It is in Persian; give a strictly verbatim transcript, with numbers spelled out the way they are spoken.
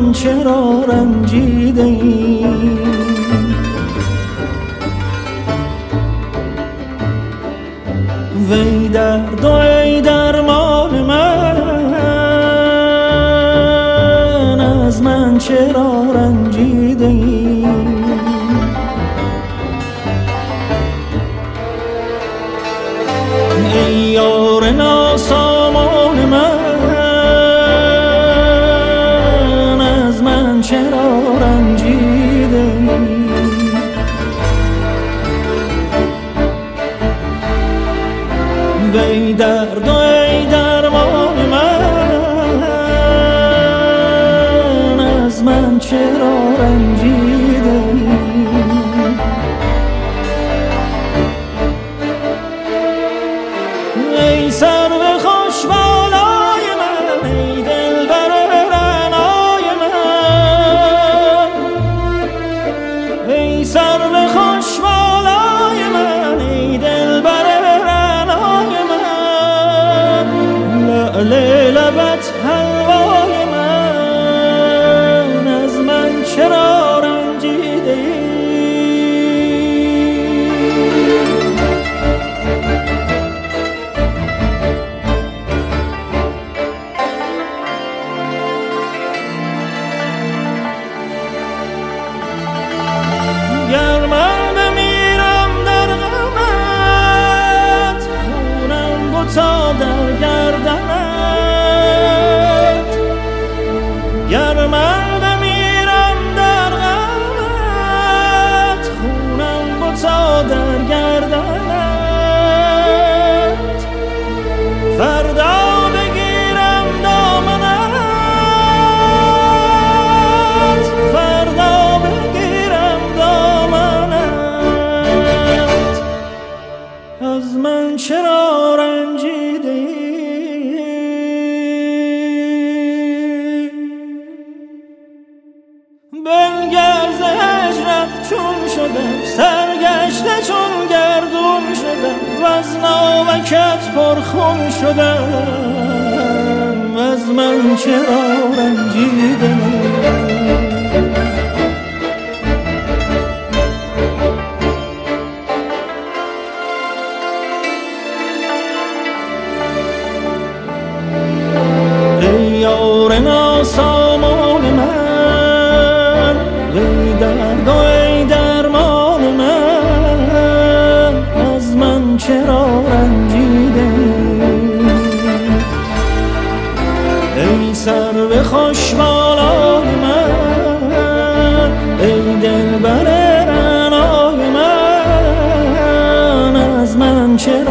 من چرا رنجیده ای؟ وی درد و ای درمان من، از من چرا رنجیده ای؟ ای یار ناسامان من، از من چرا رنجیده ای؟ وی درد و ای درمان من، از من چرا رنجیده ای؟ ای سرو خوش بالای من، ای دلبر رعنای من، ای سرو خوش بالای من، ای دلبر رعنای من، لعل لبت حلوای من، از من چرا رنجیده ای؟ گر من بمیرم در غمت، خونم بتا در گردنت. گر من بمیرم در غمت، خونم بتا در گردنت. فردا بگیرم دامنت، فردا بگیرم دامنت، از من چرا رنجیده ای؟ بنگر ز هجرت چون شدم، سرگشته چون گردون شدم، وز ناوکت پرخون شدم، از من چرا رنجیده ای؟ ای یار ناسامان من، وی درد و ای درمان من، از من چرا رنجیده ای؟ ای سرو خوش بالای من، ای دلبر رعنای من، از من چرا